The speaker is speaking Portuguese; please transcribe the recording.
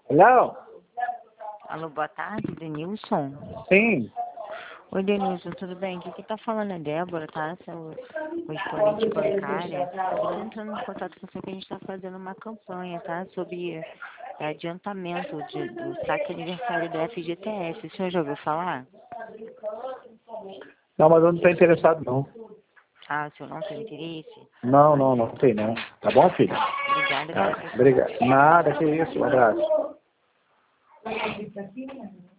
Alô? Alô, boa tarde, Denilson. Sim. Oi, Denilson, tudo bem? Aqui quem tá falando é Débora, tá? Sou correspondente bancária. Estou entrando em contato com você que a gente está fazendo uma campanha, tá? Sobre adiantamento do saque aniversário da FGTS. O senhor já ouviu falar? Não, mas eu não estou interessado, não. Ah, o senhor não tem interesse? Não tem, não. Tá bom, filho? Obrigada pela atenção. Obrigado. Nada, que isso. Um abraço.